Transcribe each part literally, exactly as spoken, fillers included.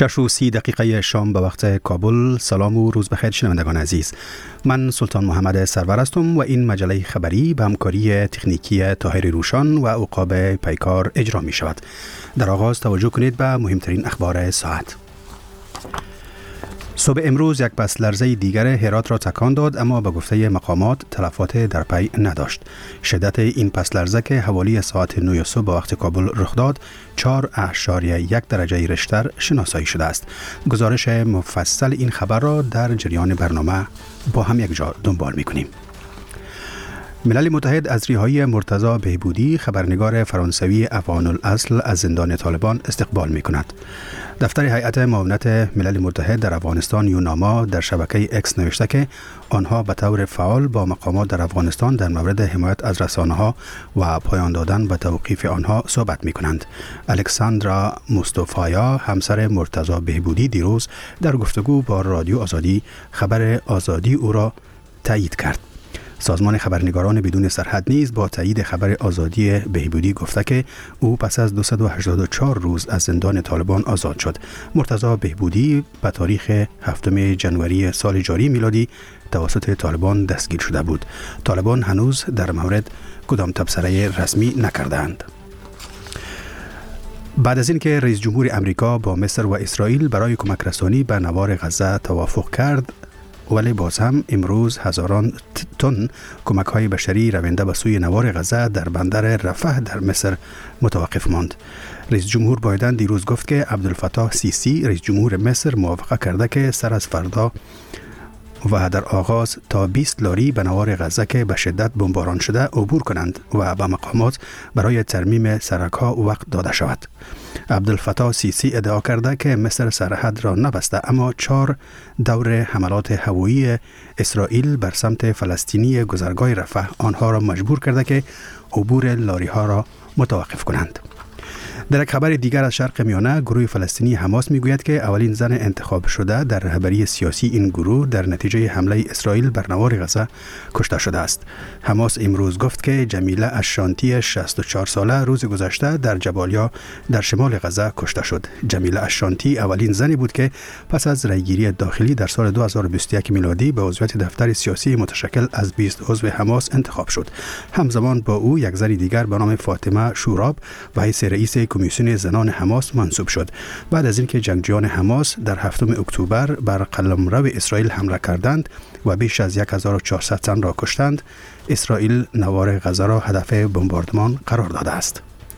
شش و سی دقیقه شام به وقت کابل. سلام و روز بخیر شنوندگان عزیز. من سلطان محمد سرور هستم و این مجله خبری به همکاری تکنیکی طاهر روشان و عقاب پیکار اجرا می شود. در آغاز توجه کنید به مهمترین اخبار ساعت. صبح امروز یک پس لرزه دیگر هرات را تکان داد، اما به گفته مقامات تلفات در پی نداشت. شدت این پس لرزه که حوالی ساعت نه صبح به وقت کابل رخ داد چهار اعشاریه یک درجه ریشتر شناسایی شده است. گزارش مفصل این خبر را در جریان برنامه با هم یک جا دنبال می‌کنیم. ملل متحد از رهایی مرتضی بهبودی، خبرنگار فرانسوی افغان الاصل، از زندان طالبان استقبال می کند. دفتر هیئت معاونت ملل متحد در افغانستان یوناما در شبکه اکس نوشته که آنها به طور فعال با مقامات در افغانستان در مورد حمایت از رسانه‌ها و پایان دادن به توقیف آنها صحبت می کنند. الکساندرا مصطفایا، همسر مرتضی بهبودی، دیروز در گفتگو با رادیو آزادی خبر آزادی او را تایید کرد. سازمان خبرنگاران بدون سرحد نیز با تایید خبر آزادی بهبودی گفته که او پس از دویست و هشتاد و چهار روز از زندان طالبان آزاد شد. مرتضی بهبودی به تاریخ هفتم ژانویه سال جاری میلادی توسط طالبان دستگیر شده بود. طالبان هنوز در مورد کدام تبصره رسمی نکردند. بعد از اینکه رئیس جمهور امریکا با مصر و اسرائیل برای کمک رسانی به نوار غزه توافق کرد، ولی باز هم امروز هزاران تن کمک های بشری رونده به سوی نوار غزه در بندر رفح در مصر متوقف ماند. رئیس جمهور بایدن دیروز گفت که عبدالفتاح سیسی رئیس جمهور مصر موافقه کرده که سر از فردا و در آغاز تا بیست لاری به نوار غزه که به شدت بمباران شده عبور کنند و به مقامات برای ترمیم سرک‌ها وقت داده شود. عبدالفتاح سیسی ادعا کرده که مصر سرحد را نبسته، اما چهار دور حملات هوایی اسرائیل بر سمت فلسطینی گذرگاه رفح آنها را مجبور کرده که عبور لاری ها را متوقف کنند. در یک خبر دیگر از شرق میانه، گروه فلسطینی حماس میگوید که اولین زن انتخاب شده در رهبری سیاسی این گروه در نتیجه حمله اسرائیل بر نوار غزه کشته شده است. حماس امروز گفت که جمیله اشانتی شصت و چهار ساله روز گذشته در جبالیا در شمال غزه کشته شد. جمیله اشانتی اولین زنی بود که پس از رأیگیری داخلی در سال دو هزار و بیست و یک میلادی به عضویت دفتر سیاسی متشکل از بیست عضو حماس انتخاب شد. همزمان با او یک زن دیگر به نام فاطمه شوراب و حیث رئیس کمیسیون زنان حماس منصوب شد. بعد از اینکه جنگجویان حماس در هفتم اکتبر بر قلمرو اسرائیل حمله کردند و بیش از هزار و چهارصد تن را کشتند، اسرائیل نوار غزه را هدف بمباردمان قرار داده است.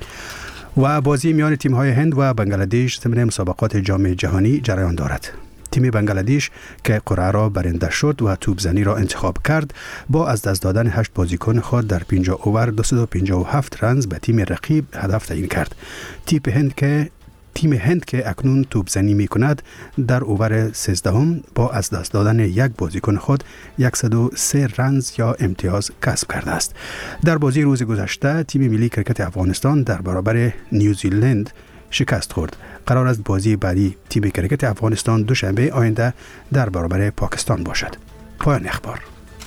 و بازی میان تیم‌های هند و بنگلادش ضمن مسابقات جام جهانی جریان دارد. تیم بنگلادش که قرعه را برنده شد و توپزنی را انتخاب کرد، با از دست دادن هشت بازیکن خود در پنجاه اوور دویست و پنجاه و هفت رنز به تیم رقیب هدف تعیین کرد. تیم هند که تیم هند که اکنون توپزنی می کند در اوور سیزدهم با از دست دادن یک بازیکن خود صد و سه رنز یا امتیاز کسب کرده است. در بازی روز گذشته تیم ملی کرکت افغانستان در برابر نیوزیلند شکست خورد. قرار است بازی بعدی تیم کرکت افغانستان دوشنبه آینده در برابر پاکستان باشد. پایان اخبار.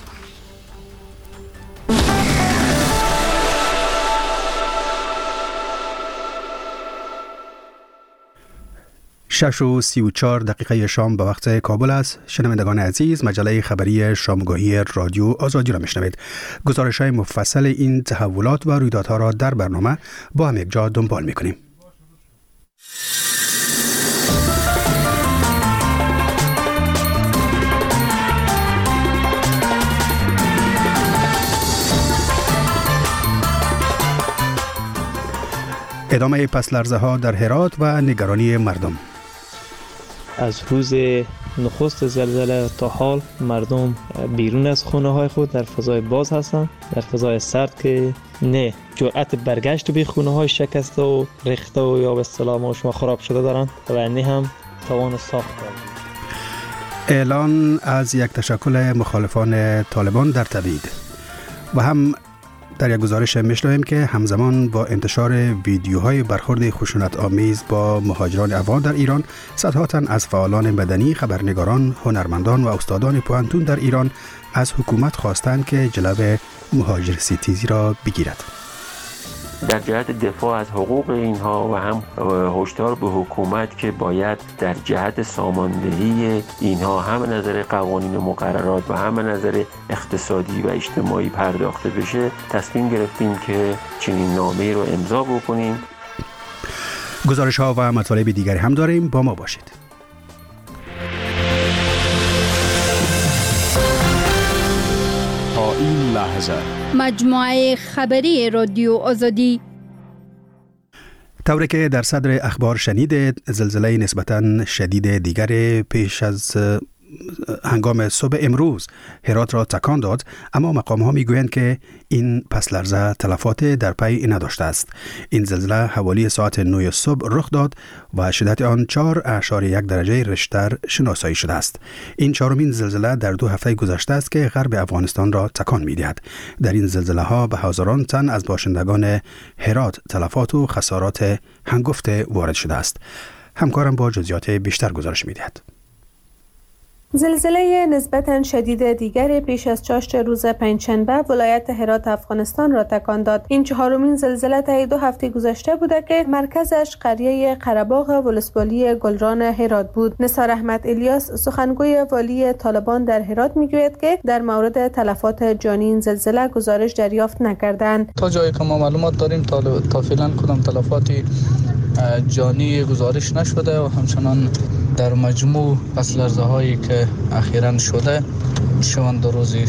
شش و سی و چهار دقیقه شام به وقت کابل است. شنوندگان عزیز، مجله خبری شامگاهی رادیو آزادی را میشنوید. گزارش های مفصل این تحولات و رویدادها را در برنامه با هم یک جا دنبال میکنیم. ادامه پس لرزه ها در هرات و نگرانی مردم. از روز نخست زلزله تا حال مردم بیرون از خونه های خود در فضای باز هستند، در فضای سرد که نه جرأت برگشت به خونه های شکسته و ریخته و یا به اصطلاح شما خراب شده دارند و نه هم توان ساخت دارند. اعلان از یک تشکل مخالفان طالبان در تبعید. و هم در یک گزارش میشنویم که همزمان با انتشار ویدیوهای برخورد خشونت آمیز با مهاجران افغان در ایران، صدها تن از فعالان مدنی، خبرنگاران، هنرمندان و استادان پوهنتون در ایران از حکومت خواستند که جلوی مهاجرستیزی را بگیرد. در جهت دفاع از حقوق اینها و هم هشدار به حکومت که باید در جهت ساماندهی اینها هم نظر قوانین و مقررات و هم نظر اقتصادی و اجتماعی پرداخته بشه، تصمیم گرفتیم که چنین نامه‌ای رو امضا بکنیم. گزارش ها و مطالب دیگری هم داریم، با ما باشید. تا این لحظه مجموعه خبری رادیو آزادی. طوری که در صدر اخبار شنیدید، زلزله نسبتاً شدید دیگر پیش از هنگام صبح امروز هرات را تکان داد، اما مقام ها می گویند که این پس لرزه تلفات در پی نداشته است. این زلزله حوالی ساعت نه صبح رخ داد و شدت آن چهار اعشاریه یک درجه ریشتر شناسایی شده است. این چهارمین زلزله در دو هفته گذشته است که غرب افغانستان را تکان می دهد. در این زلزله ها به هزاران تن از باشندگان هرات تلفات و خسارات هنگفته وارد شده است. همکارم با جزئیات بیشتر گزارش می دهد. زلزله نسبتاً شدید دیگر پیش از چاشت روز پنجشنبه ولایت هرات افغانستان را تکان داد. این چهارمین زلزله طی دو هفته گذشته بوده که مرکزش قریه قره‌باغ ولسوالی گلران هرات بود. نثار احمد الیاس سخنگوی والی طالبان در هرات میگوید که در مورد تلفات جانی این زلزله گزارش دریافت نکردند. تا جایی که ما معلومات داریم تا تا فعلا کدام تلفاتی جانی گزارش نشده و همچنان در مجموع پس لرزه هایی که اخیراً شده شوند دو روزی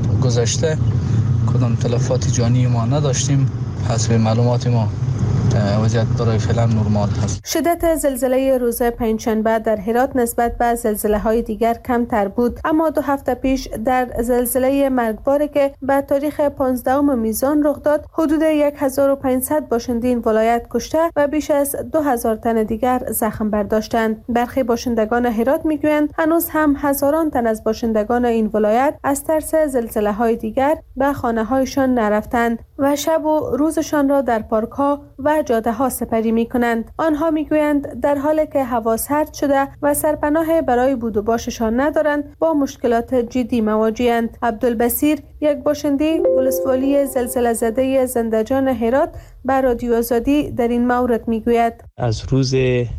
گذشته کدام تلفات جانی ما نداشتیم. حسب معلومات ما وضعیت برای فعلا نرمال هست. شدت زلزله روز پنجشنبه در هرات نسبت به زلزله های دیگر کمتر بود، اما دو هفته پیش در زلزله مرگباری که به تاریخ پانزدهم میزان رخ داد حدود هزار و پانصد باشنده این ولایت کشته و بیش از دو هزار تن دیگر زخم برداشتند. برخی باشندگان هرات میگویند هنوز هم هزاران تن از باشندگان این ولایت از ترس زلزله های دیگر به خانه هایشان نرفتند و شب و روزشان را در پارک ها و جاده ها سپری می کنند. آنها می گویند در حالی که هوا سرد شده و سرپناه برای بود و باششان ندارند با مشکلات جدی مواجهند. عبدالبصیر یک باشنده ولسوالی زلزله زده زندجان هرات بر رادیو آزادی در این مورد می گوید از روز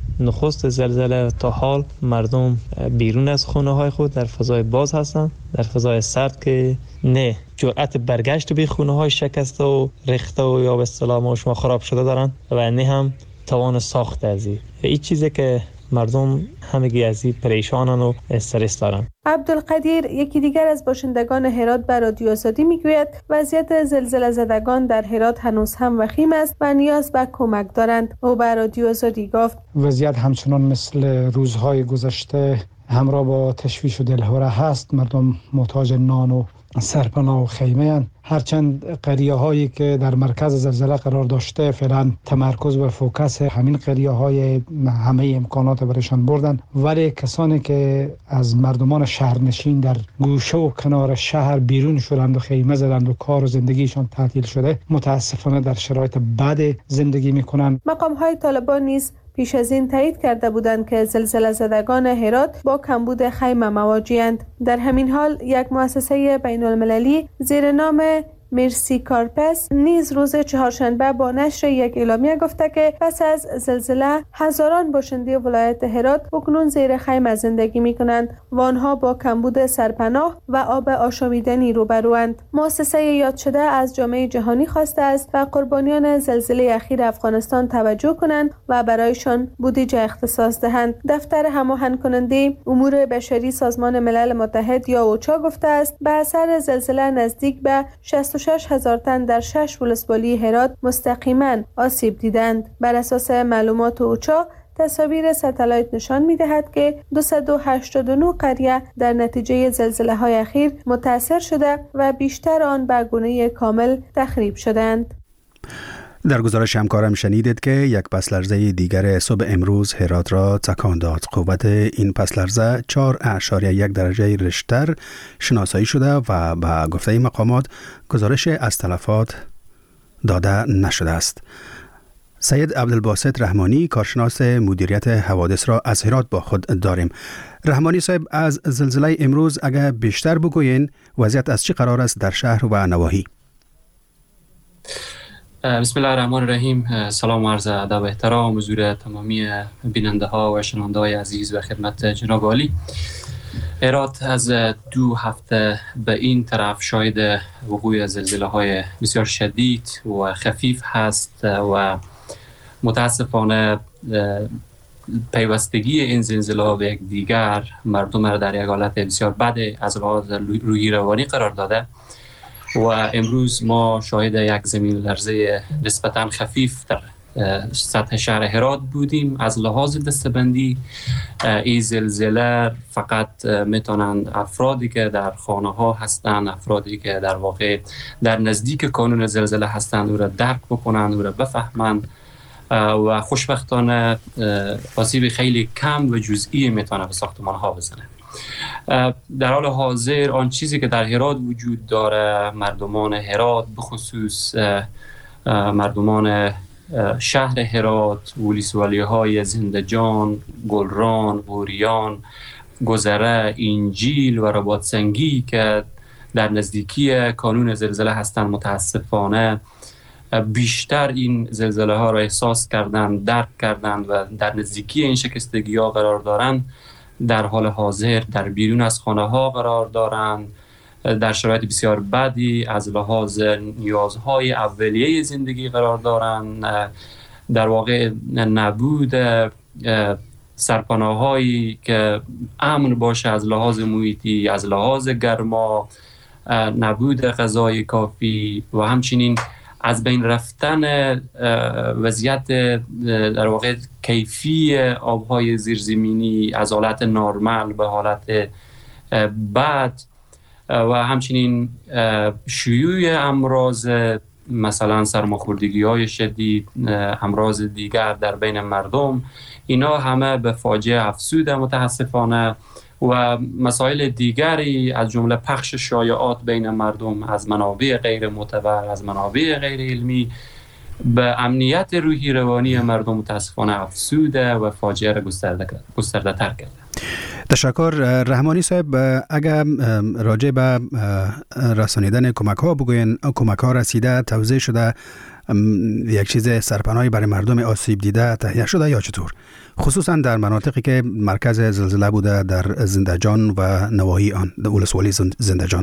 نخست زلزله تا حال مردم بیرون از خانه های خود در فضای باز هستند، در فضای سرد که نه جرأت برگشت به خونه های شکسته و ریخته و یا به اصطلاح شما خراب شده دارن و نه هم توان ساخت از این. این چیزی که مردم همگی از این پریشانن و استرس دارن. عبدالقدیر یکی دیگر از باشندگان هرات بر رادیو آزادی میگوید وضعیت زلزله زدگان در هرات هنوز هم وخیم است و نیاز به کمک دارند. او بر رادیو آزادی گفت وضعیت همچنان مثل روزهای گذشته همراه با تشویش و دلهوره هست. مردم محتاج نان و سرپناه و خیمه هستند. هرچند قریه هایی که در مرکز زلزله قرار داشته فعلا تمرکز و فوکس همین قریه های همه امکانات برشان بردن، ولی کسانی که از مردمان شهرنشین در گوشه و کنار شهر بیرون شدند و خیمه زدند و کار و زندگیشان تعطیل شده متاسفانه در شرایط بد زندگی میکنند. مقام های طالبان نیز پیش از این تایید کرده بودند که زلزله زدگان هرات با کمبود خیمه مواجه‌اند. در همین حال یک مؤسسه بین المللی زیر نام مرسی کارپس نیز روز چهارشنبه با نشر یک اعلامیه گفته که پس از زلزله هزاران باشنده ولایت هرات اکنون زیر خیمه زندگی می کنند و آنها با کمبود سرپناه و آب آشامیدنی روبروند. مؤسسه یاد شده از جامعه جهانی خواسته است و قربانیان زلزله اخیر افغانستان توجه کنند و برایشان بودجه اختصاص دهند. دفتر هماهنگ کننده امور بشری سازمان ملل متحد یا اوچا گفته است به اثر زلزله نزدیک به شصت و شش هزار تن در شش ولسوالی هرات مستقیما آسیب دیدند. بر اساس معلومات اوچا تصاویر ستلایت نشان می‌دهد که دویست و هشتاد و نه قریه در نتیجه زلزله‌های اخیر متاثر شده و بیشتر آن به گونه کامل تخریب شدند. در گزارش همکارم شنیدید که یک پس لرزه دیگر صبح امروز هرات را تکان داد. قوت این پس لرزه چهار اعشاریه یک درجه ریشتر شناسایی شده و به گفته مقامات گزارش از تلفات داده نشده است. سید عبدالباسط رحمانی کارشناس مدیریت حوادث را از هرات با خود داریم. رحمانی صاحب، از زلزله امروز اگر بیشتر بگوین وضعیت از چه قرار است در شهر و نواحی؟ بسم الله الرحمن الرحیم. سلام و عرض ادب و احترام حضور تمامی بیننده ها و شنونده های عزیز و خدمت جناب عالی. هرات از دو هفته به این طرف شاهد وقوع زلزله های بسیار شدید و خفیف هست و متاسفانه پیوستگی این زلزله به یک دیگر مردم را در یک حالت بسیار بد از لحاظ روحی روانی قرار داده و امروز ما شاهد یک زمین لرزه نسبتاً خفیف در سطح شهر هرات بودیم. از لحاظ دستبندی این زلزله فقط میتونند افرادی که در خانه ها هستند، افرادی که در واقع در نزدیک کانون زلزله هستند او را درک بکنند، او را بفهمند و خوشبختانه آسیب خیلی کم و جزئی میتونه به ساختمان ها بزنه. در حال حاضر آن چیزی که در هرات وجود داره، مردمان هرات به خصوص مردمان شهر هرات، ولسوالی های زندجان، گلران، بوریان، گذره، انجیل و رباطسنگی که در نزدیکی کانون زلزله هستند متاسفانه بیشتر این زلزله ها را احساس کردند، درک کردند و در نزدیکی این شکستگی ها قرار دارند. در حال حاضر در بیرون از خانه ها قرار دارند، در شرایط بسیار بدی از لحاظ نیازهای اولیه زندگی قرار دارند. در واقع نبود سرپناهایی که امن باشه از لحاظ محیطی، از لحاظ گرما، نبود غذای کافی و همچنین از بین رفتن وضعیت در واقع کیفی آبهای زیرزمینی از حالت نرمال به حالت بد و همچنین شیوع امراض مثلا سرماخوردگی های شدید، امراض دیگر در بین مردم، اینا همه به فاجعه افزوده متاسفانه و مسائل دیگری از جمله پخش شایعات بین مردم از منابع غیر معتبر، از منابع غیر علمی به امنیت روحی روانی مردم متاسفانه افزوده و فاجعه را گسترده گسترده تر کرده. تشکر. رحمانی صاحب، اگر راجع به رسانیدن کمک ها بگوین، کمک ها رسیده، توزیع شده، یک چیز سرپناهی برای مردم آسیب دیده تهیه شده یا چطور؟ خصوصا در مناطقی که مرکز زلزله بوده، در زندجان و نواحی آن، در ولسوالی زندجان.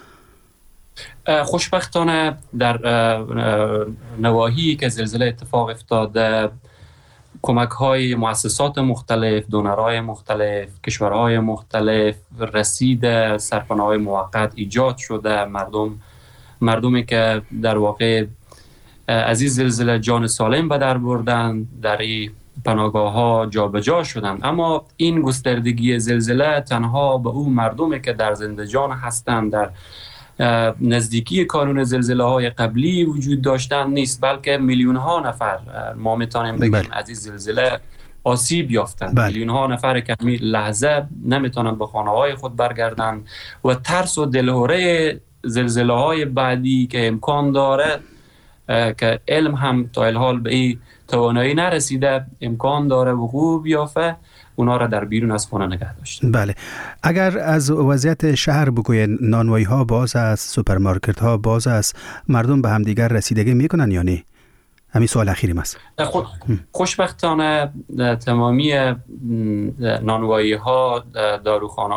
خوشبختانه در نواحی که زلزله اتفاق افتاده کمک های مؤسسات مختلف، دونرهای مختلف، کشورهای مختلف رسید، سرپناه‌های موقت ایجاد شده. مردم مردمی که در واقع از این زلزله جان سالم به در بردن در این پناهگاه ها جابجا شدند. اما این گستردگی زلزله تنها به اون مردمی که در زندجان هستند، در نزدیکی کانون زلزله های قبلی وجود داشتن نیست، بلکه میلیون ها نفر ما میتونیم بگیم بله. از این زلزله آسیب یافتند. بله. میلیون ها نفر که همین لحظه نمیتونن به خانه های خود برگردن و ترس و دلهوره زلزله های بعدی که امکان داره که علم هم تا الحال به این توانایی نرسیده، امکان داره وقوع بیافته، اونا را در بیرون از خانه نگه داشتن. بله. اگر از وضعیت شهر بگوین، نانوایی ها باز است، سوپرمارکت ها باز است، مردم به همدیگر رسیدگی میکنن یا نه؟ همین سوال اخیریم است. خوشبختانه تمامی نانوایی ها، داروخانه،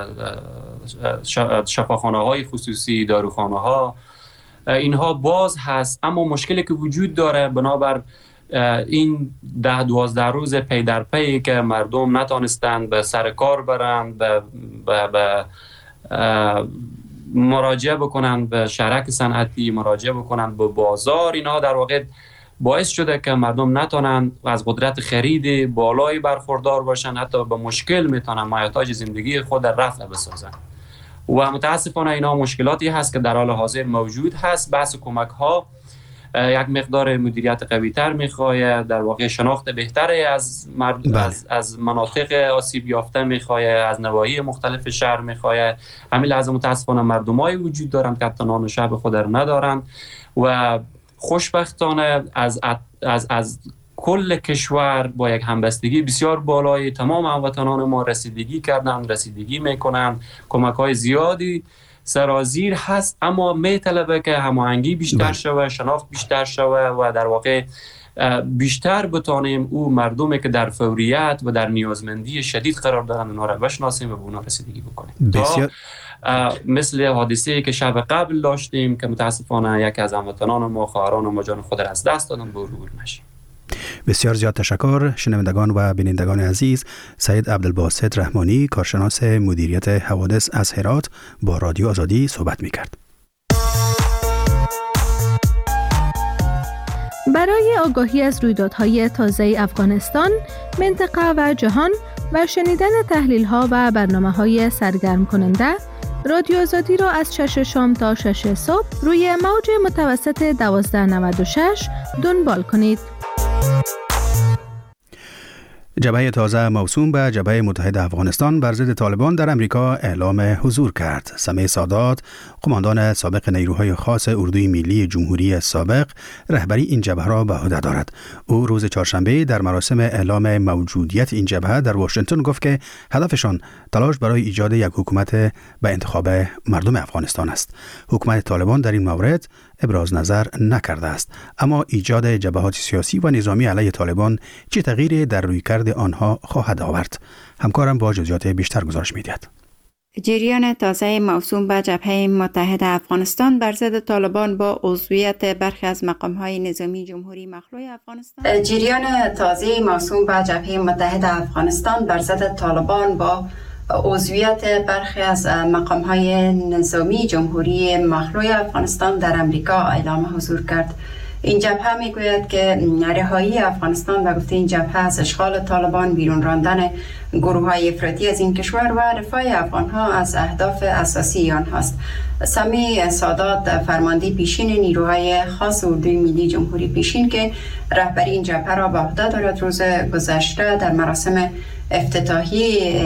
شفاخانه های خصوصی، داروخانه ها، اینها باز هست، اما مشکلی که وجود داره بنابر این ده دوازده روز پی در پی که مردم نتانستند به سر کار برند، به, به, به مراجعه بکنند به شرک صنعتی، مراجعه بکنند به بازار، اینها در واقع باعث شده که مردم نتونن از قدرت خرید بالایی برخوردار باشن، حتی به مشکل میتونن مایحتاج زندگی خود رفع بسازن و متاسفانه اینا مشکلاتی هست که در حال حاضر موجود هست. بحث کمک ها یک مقدار مدیریت قوی تر میخواه، در واقع شناخت بهتری از مرد... از... از مناطق آسیب یافته میخواه، از نواحی مختلف شهر میخواه. همین لحظه متاسفانه مردمایی وجود دارن که حتی نان و شب خود را ندارن و خوشبختانه از از از کل کشور با یک همبستگی بسیار بالای تمام هموطنان ما رسیدگی کردن، رسیدگی میکنن، کمک های زیادی سرازیر هست، اما میطلبه که هماهنگی بیشتر شوه، شناخت بیشتر شوه و در واقع بیشتر بتانیم او مردمی که در فوریت و در نیازمندی شدید قرار دارن اونها را بشناسیم و به اونها رسیدگی بکنیم. بسیار مثل حادثه‌ای که شب قبل داشتیم که متاسفانه یکی از هموطنان ما، خواهران ما جان خود را از دست دادن، به عبور نشیم. بسیار زیاد تشکر. شنوندگان و بینندگان عزیز، سید عبدالباسط رحمانی، کارشناس مدیریت حوادث از هرات، با رادیو آزادی صحبت می‌کرد. برای آگاهی از رویدادهای تازه افغانستان، منطقه و جهان و شنیدن تحلیل‌ها و برنامه‌های سرگرم کننده، رادیو آزادی را از شش شام تا شش صبح روی موج متوسط دوازده نود و شش دنبال کنید. جبهه تازه موسوم به جبهه متحد افغانستان بر ضد طالبان در امریکا اعلام حضور کرد. سمیع سادات، قماندان سابق نیروهای خاص اردوی ملی جمهوری سابق، رهبری این جبهه را به عهده دارد. او روز چهارشنبه در مراسم اعلام موجودیت این جبهه در واشنگتن گفت که هدفشان تلاش برای ایجاد یک حکومت به انتخاب مردم افغانستان است. حکومت طالبان در این مورد ابراز نظر نکرده است، اما ایجاد جبهات سیاسی و نظامی علیه طالبان چه تغییری در رویکرد آنها خواهد آورد؟ همکارم با جزئیات بیشتر گزارش می‌دهد. جریان تازه موسوم به جبهه متحد افغانستان بر ضد طالبان با عضویت برخی از مقام‌های نظامی جمهوری مخلوع افغانستان. جریان تازه موسوم به جبهه متحد افغانستان بر ضد طالبان با عضویت برخی از مقام‌های نظامی جمهوری مخلوع افغانستان در امریکا اعلام حضور کرد. این جبهه میگوید که رهایی افغانستان و گفته این جبهه از اشغال طالبان، بیرون راندن گروه‌های افراطی از این کشور و رفاه افغان‌ها از اهداف اساسی آنهاست. سمیع سادات، فرمانده پیشین نیروهای خاص اردوی ملی جمهوری پیشین که رهبری این جبهه را به عهده دارد، روز گذشته در مراسم افتتاحی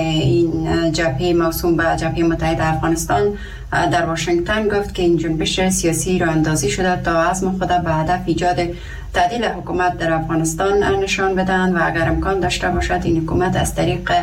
این جبهه موسوم به جبهه متحد افغانستان در واشنگتن گفت که این جنبش سیاسی را اندازی شده تا عزم خود به هدف ایجاد تعدیل حکومت در افغانستان نشان بدهند و اگر امکان داشته باشد این حکومت از طریق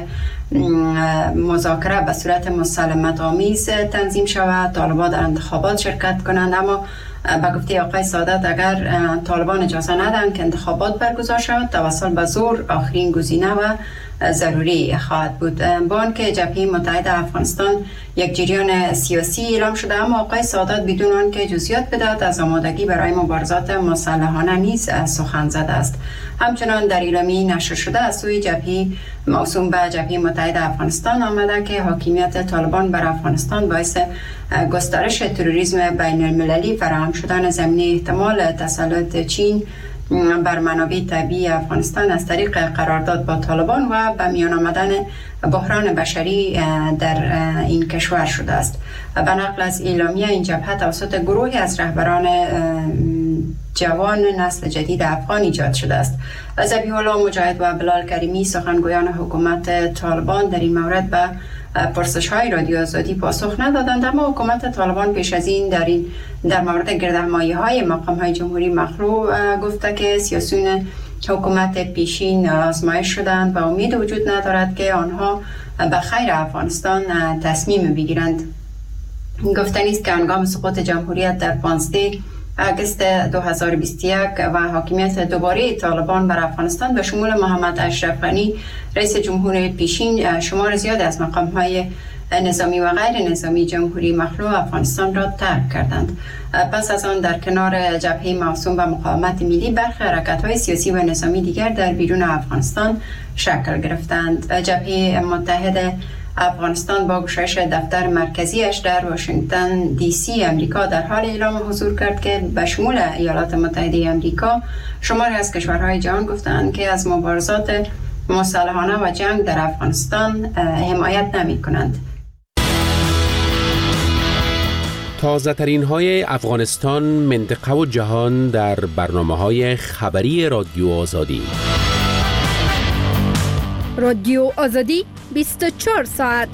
مذاکره به صورت مسالمت آمیز تنظیم شود، طالبان در انتخابات شرکت کنند. اما به گفته آقای سادات اگر طالبان اجازه ندهند که انتخابات برگزار شود، توسل به زور آخرین گزینه و ضروری خواهد بود. با آنکه جبهه متحد افغانستان یک جریان سیاسی اعلام شده، اما آقای سادات بدون آنکه جزئیات بدهد از آمادگی برای مبارزات مسلحانه نیز سخن زده است. همچنان در اعلامیه نشر شده از سوی جبهه موسوم به جبهه متحد افغانستان آمده که حاکمیت طالبان بر افغانستان باعث گسترش تروریسم بین المللی، فراهم شدن زمینه احتمال تسلط چین بر منابع طبیعی افغانستان از طریق قرارداد با طالبان و به میان آمدن بحران بشری در این کشور شده است. به نقل از اعلامیه این جبهه توسط گروهی از رهبران جوان نسل جدید افغان ایجاد شده است. ذبیح الله مجاهد و بلال کریمی، سخنگویان حکومت طالبان، در این مورد به پرسش‌های رادیو آزادی پاسخ ندادند، اما حکومت طالبان پیش از این در این در مورد گردهمایی‌های مقام‌های جمهوری مخلوع گفته که سیاسیون حکومت پیشین آزمایش شدند و امید وجود ندارد که آنها به خیر افغانستان تصمیم بگیرند. گفتنی است که هنگام سقوط جمهوریت در پانزده آگوست دو هزار و بیست و یک و حاکمیت دوباره طالبان بر افغانستان به شمول محمد اشرف غنی رئیس جمهور پیشین، شمار زیاد از مقام‌های نظامی و غیر نظامی جمهوری مخلوع افغانستان را ترک کردند. پس از آن در کنار جبهه موسوم به مقاومت ملی، برخی حرکت‌های سیاسی و نظامی دیگر در بیرون افغانستان شکل گرفتند. جبهه متحد افغانستان با گشایش دفتر مرکزیش در واشنگتن دی سی امریکا در حال اعلام حضور کرد که به شمول ایالات متحده امریکا شماری از کشورهای جهان گفتند که از مبارزات مسلحانه و جنگ در افغانستان حمایت نمی کنند. تازه ترین های افغانستان، منطقه و جهان در برنامه های خبری رادیو آزادی. رادیو آزادی بیست و چهار ساعت.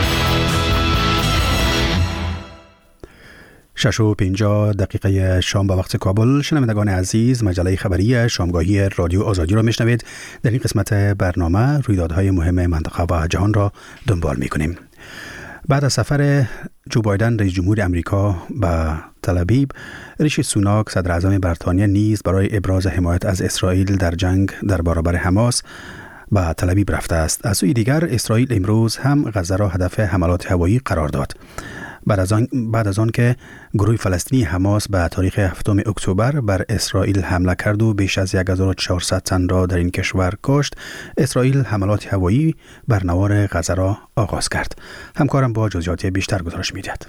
شش و پنجاه دقیقه شام به وقت کابل. شنوندگان عزیز، مجله خبری شامگاهی رادیو آزادی را میشنوید. در این قسمت برنامه رویدادهای مهم منطقه و جهان را دنبال میکنیم. بعد از سفر جو بایدن رئیس جمهور امریکا به تل ابیب، ریشی سوناک صدر اعظم بریتانیا نیز برای ابراز حمایت از اسرائیل در جنگ در برابر حماس به تل ابیب رفته است. از سوی دیگر اسرائیل امروز هم غزه را هدف حملات هوایی قرار داد. بعد از آن بعد از آن که گروه فلسطینی حماس به تاریخ هفتم اکتبر بر اسرائیل حمله کرد و بیش از هزار و چهارصد تن را در این کشور کشت، اسرائیل حملات هوایی بر نوار غزه را آغاز کرد. همکارم با جزئیات بیشتر گزارش می‌دهد.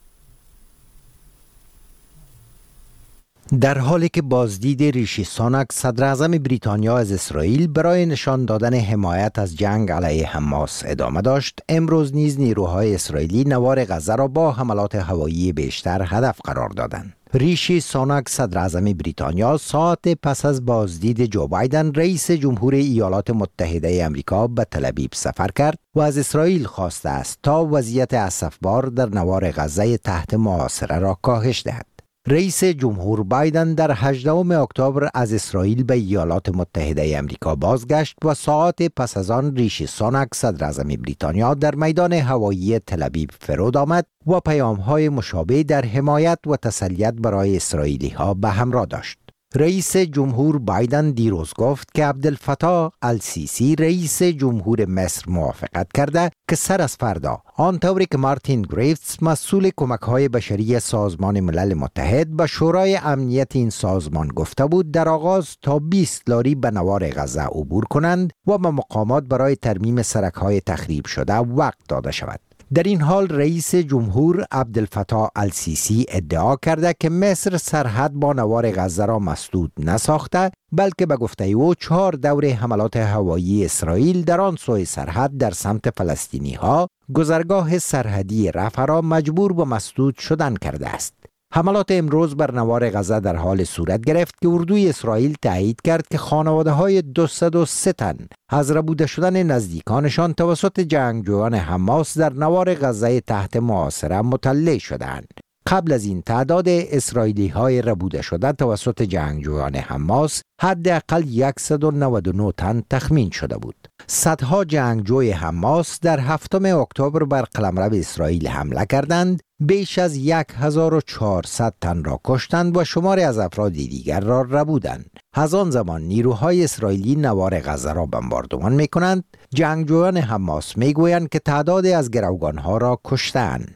در حالی که بازدید ریشی سوناک صدر اعظم بریتانیا از اسرائیل برای نشان دادن حمایت از جنگ علیه حماس ادامه داشت، امروز نیز نیروهای اسرائیلی نوار غزه را با حملات هوایی بیشتر هدف قرار دادند. ریشی سوناک صدر اعظم بریتانیا ساعت پس از بازدید جو بایدن رئیس جمهور ایالات متحده آمریکا به تل ابیب سفر کرد و از اسرائیل خواسته است تا وضعیت اسفبار در نوار غزه تحت محاصره را کاهش دهد. رئیس جمهور بایدن در هجدهم اکتبر از اسرائیل به ایالات متحده آمریکا بازگشت و ساعت پس از آن ریشی سوناک صدر اعظم بریتانیا در میدان هوایی تل ابیب فرود آمد و پیام‌های مشابه در حمایت و تسلیت برای اسرائیلی‌ها به همراه داشت. رئیس جمهور بایدن دیروز گفت که عبدالفتاح السیسی رئیس جمهور مصر موافقت کرده که سر از فردا، آنطوری که مارتین گریفیتس مسئول کمک‌های بشری سازمان ملل متحد به شورای امنیت این سازمان گفته بود، در آغاز تا بیست لاری به نوار غزه عبور کنند و به مقامات برای ترمیم سرک‌های تخریب شده وقت داده شود. در این حال رئیس جمهور عبدالفتاح السیسی ادعا کرده که مصر سرحد با نوار غزه را مسدود نساخته، بلکه به گفته او چهار دور حملات هوایی اسرائیل در آن سوی سرحد در سمت فلسطینی ها گذرگاه سرحدی رفح را مجبور به مسدود شدن کرده است. حملات امروز بر نوار غزه در حال صورت گرفت که اردوی اسرائیل تایید کرد که خانواده های دویست و سه تن از ربوده شدن نزدیکانشان توسط جنگجویان حماس در نوار غزه تحت محاصره مطلع شدند. قبل از این تعداد اسرائیلی های ربوده شده توسط جنگجویان حماس حداقل صد و نود و نه تن تخمین شده بود. صدها جنگجوی حماس در هفتم اکتبر بر قلمرو اسرائیل حمله کردند، بیش از هزار و چهارصد تن را کشتند و شماری از افراد دیگر را ربودند. از آن زمان نیروهای اسرائیلی نوار غزه را بمباردمان می کنند. جنگجویان حماس می گویند که تعدادی از گروگانها را کشتند.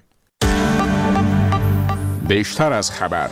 بیشتر از خبر.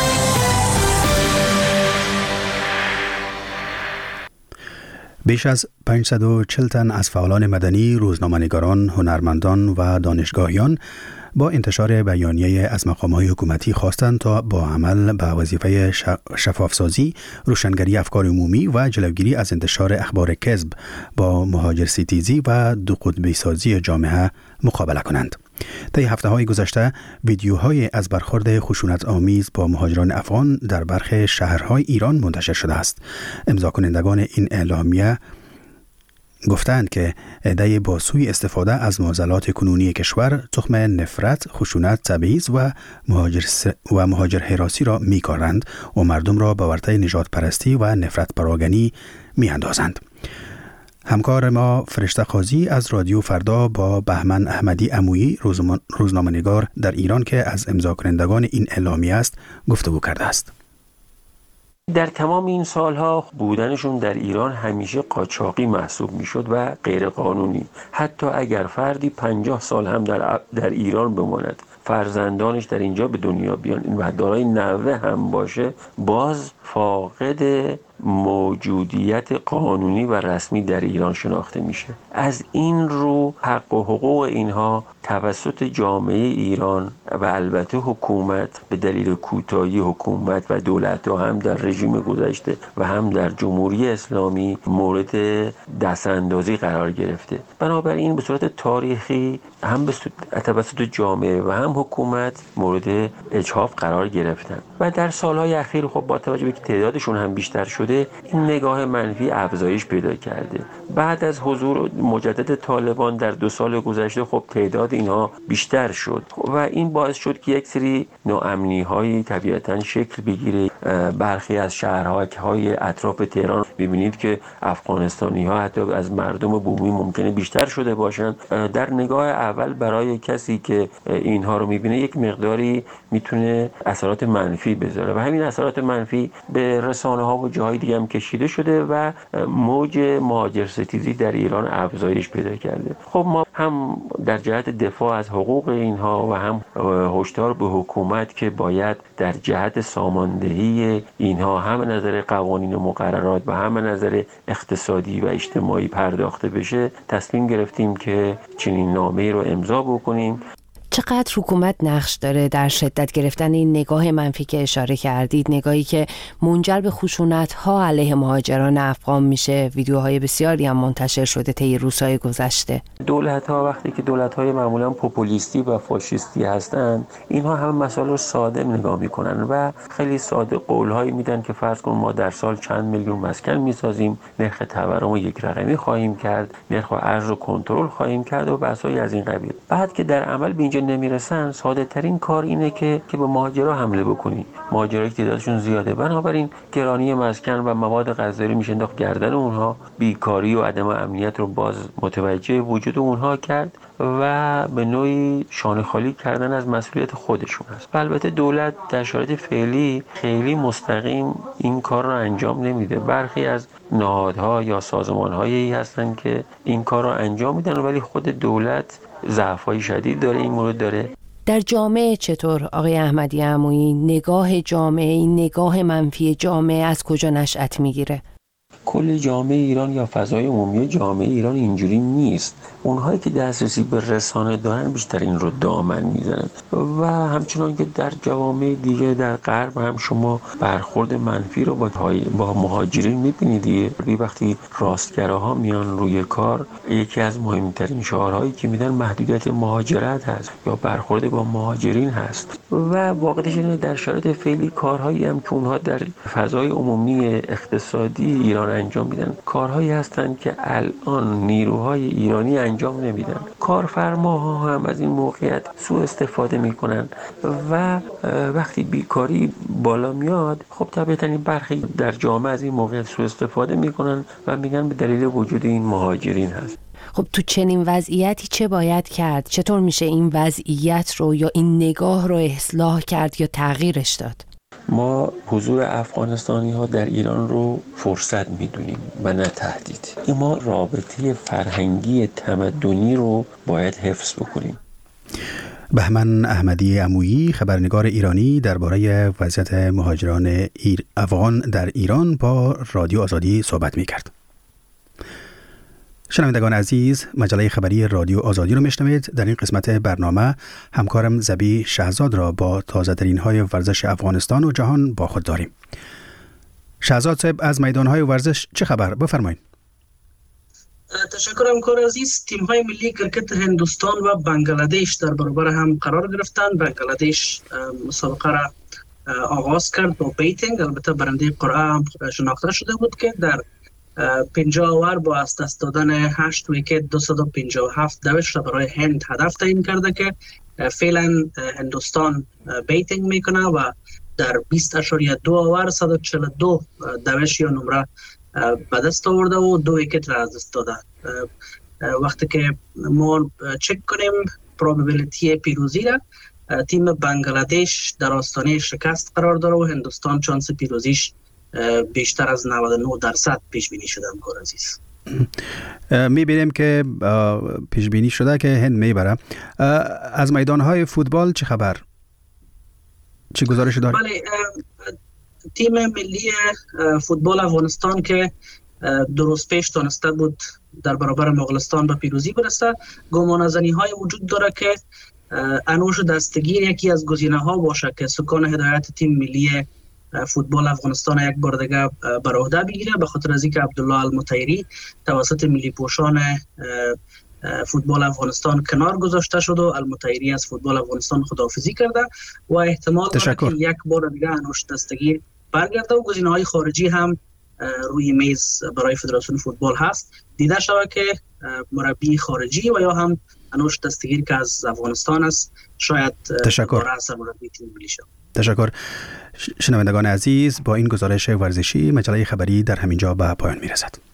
بیش از پانصد و چهل تن از فعالان مدنی، روزنامه‌نگاران، هنرمندان و دانشگاهیان با انتشار بیانیه از مقام‌های حکومتی خواستند تا با عمل به وظیفه شفافسازی، روشنگری افکار عمومی و جلوگیری از انتشار اخبار کذب با مهاجرستیزی و دو قطبی سازی جامعه مقابله کنند. طی هفته‌های گذشته ویدیوهای از برخورد خشونت‌آمیز با مهاجران افغان در برخی شهرهای ایران منتشر شده است. امضا کنندگان این اعلامیه گفتند که عده با سوء استفاده از معضلات کنونی کشور تخم نفرت، خشونت، تبعیض و مهاجر و مهاجر هراسی را می‌کارند و مردم را به ورطه نژاد پرستی و نفرت پراگنی می‌اندازند. همکار ما فرشته قاضی از رادیو فردا با بهمن احمدی عمویی، روزنامه‌نگار در ایران که از امضا کنندگان این اعلامیه است، گفتگو کرده است. در تمام این سالها بودنشون در ایران همیشه قاچاقی محسوب میشد و غیر قانونی. حتی اگر فردی پنجاه سال هم در, در ایران بماند، فرزندانش در اینجا به دنیا بیان و دارای نوه هم باشه، باز فاقد موجودیت قانونی و رسمی در ایران شناخته میشه. از این رو حق و حقوق اینها توسط جامعه ایران و البته حکومت به دلیل کوتاهی حکومت و دولت‌ها هم در رژیم گذشته و هم در جمهوری اسلامی مورد دستاندازی قرار گرفته. بنابراین به صورت تاریخی هم به توسط جامعه و هم حکومت مورد اجحاف قرار گرفتن و در سالهای اخیر خب با توجه به که تعدادشون هم بیشتر شده شده، این نگاه منفی افزایش پیدا کرده. بعد از حضور مجدد طالبان در دو سال گذشته خب تعداد اینها بیشتر شد و این باعث شد که یک سری ناامنی هایی طبیعتاً شکل بگیره. برخی از شهرهای اطراف تهران ببینید که افغانستانی ها حتی از مردم بومی ممکنه بیشتر شده باشند. در نگاه اول برای کسی که اینها رو میبینه یک مقداری میتونه اثرات منفی بذاره و همین اثرات منفی به رسانه ها و جاهای دیگه هم کشیده شده و موج مهاجرستیزی در ایران افزایش پیدا کرده. خب ما هم در جهت دفاع از حقوق اینها و هم هشدار به حکومت که باید در جهت ساماندهی اینها هم نظر قوانین و مقررات و هم نظر اقتصادی و اجتماعی پرداخته بشه، تصمیم گرفتیم که چنین نامه‌ای رو امضا بکنیم. چقدر حکومت نقش داره در شدت گرفتن این نگاه منفی که اشاره کردید، نگاهی که منجر به خشونت‌ها علیه مهاجران افغان میشه؟ ویدیوهای بسیاری هم منتشر شده طی روزهای گذشته. دولت‌ها وقتی که دولت‌های معمولاً پوپولیستی و فاشیستی هستند، اینها هم مسائل رو ساده نگاه میکنن و خیلی ساده قول‌هایی میدن که فرض کن ما در سال چند میلیون مسکن میسازیم، نرخ تورم رو یک رقمی خواهیم کرد، نرخ ارز رو کنترل خواهیم کرد و بحث‌های از این قبیل. بعد که در عمل به اینجا نمیرسن، ساده ترین کار اینه که که به مهاجرا حمله بکنی. مهاجرایی که تعدادشون زیاده، بنابراین گرانی مسکن و مواد غذایی میشه انداخت گردن اونها، بیکاری و عدم امنیت رو باز متوجه وجود اونها کرد و به نوعی شانه خالی کردن از مسئولیت خودشون است. و البته دولت در شرایط فعلی خیلی مستقیم این کار رو انجام نمیده. برخی از نهادها یا سازمان‌هایی هستن که این کار رو انجام میدن ولی خود دولت ضعف‌های شدید داره این مورد داره. در جامعه چطور آقای احمدی عمویی نگاه جامعه، این نگاه منفی جامعه از کجا نشأت میگیره؟ کل جامعه ایران یا فضای عمومی جامعه ایران اینجوری نیست. اونهایی که دسترسی به رسانه دارن بیشتر این رو دامن میزنن و همچنان که در جوامع دیگه در غرب هم شما برخورد منفی رو با با مهاجرین میبینید. وقتی راستگراها میان روی کار، یکی از مهمترین شعارهایی که میدن محدودیت مهاجرت هست یا برخورد با مهاجرین هست و واقعیتش اینه در شرایط فعلی کارهایی هم که اونها در فضای عمومی اقتصادی ایران انجام میدن کارهایی هستند که الان نیروهای ایرانی انجام نمیدن. کارفرماها هم از این موقعیت سوء استفاده میکنن و وقتی بیکاری بالا میاد، خب طبیعتاً برخی در جامعه از این موقعیت سوء استفاده میکنن و میگن به دلیل وجود این مهاجرین هست. خب تو چنین وضعیتی چه باید کرد؟ چطور میشه این وضعیت رو یا این نگاه رو اصلاح کرد یا تغییرش داد؟ ما حضور افغانستانی ها در ایران رو فرصت میدونیم و نه تهدید. ما رابطه فرهنگی تمدنی رو باید حفظ بکنیم. بهمن احمدی عمویی، خبرنگار ایرانی، درباره وضعیت مهاجران ایر... افغان در ایران با رادیو آزادی صحبت میکرد. شنوندگان عزیز، مجله خبری رادیو آزادی رو میشنوید. در این قسمت برنامه همکارم زبی شهزاد را با تازه ترین های ورزش افغانستان و جهان با خود داریم. شهزاد صاحب، از میدان های ورزش چه خبر؟ بفرمایید. تشکر همکار عزیز. تیم های ملی کرکت هندوستان و بنگلادش در برابر هم قرار گرفتند. بنگلادش مسابقه را آغاز کرد با بیتینگ. البته برنده قرعه هم شناخته شده بود که در پنجاه اوور با از دست دادن هشت ویکت دویست و پنجاه و هفت دوش را برای هند هدف تعیین کرده که فعلا هندوستان بیتینگ میکنه و در بیست اشاریه دو اوور صد و چهل و دو دوش یا نمره به دست آورده و دو ویکت را از دست داده. وقتی که ما چک کنیم پروبابیلیتی پیروزی را، تیم بنگلادش در آستانه شکست قرار داره و هندوستان چانس پیروزیش بیشتر از نود و نه درصد پیش بینی شده. همکار عزیز، میبینیم که پیش بینی شده که هند میبره. از میدان های فوتبال چه خبر؟ چه گزارشی داری؟ بله، تیم ملی فوتبال افغانستان که دو روز پیش تونسته بود در برابر مغولستان به پیروزی برسه، گمانه‌زنی های وجود داره که انوش دستگیر یکی از گزینه ها باشه که سکان هدایت تیم ملی فوتبال افغانستان یک بار دیگه بر عهده بگیره، به خاطر از اینکه عبدالله المطیری توسط ملی پوشان فوتبال افغانستان کنار گذاشته شد و المطیری از فوتبال افغانستان خداحافظی کرده و احتمال داره که یک بار دیگه انوش دستگیر برگرده و گزینه‌های خارجی هم روی میز برای فدراسیون فوتبال هست، دیده شود که مربی خارجی و یا هم انوش دستگیر که از افغانستان است شاید تشکر اثر مربی تیم ملی شود. تشکر. شنوندگان عزیز، با این گزارش ورزشی مجله خبری در همینجا به پایان میرسد.